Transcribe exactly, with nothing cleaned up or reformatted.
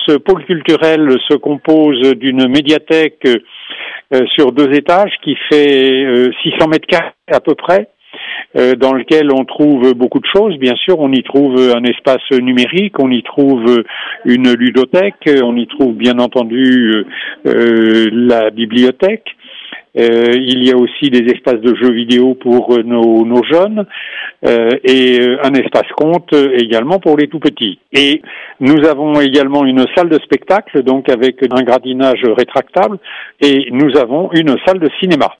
ce pôle culturel se compose d'une médiathèque euh, sur deux étages qui fait euh, six cents mètres carrés à peu près, euh, dans lequel on trouve beaucoup de choses. Bien sûr, on y trouve un espace numérique, on y trouve une ludothèque, on y trouve bien entendu euh, la bibliothèque. Euh, il y a aussi des espaces de jeux vidéo pour nos, nos jeunes euh, et un espace compte également pour les tout petits. Et nous avons également une salle de spectacle, donc avec un gradinage rétractable, et nous avons une salle de cinéma.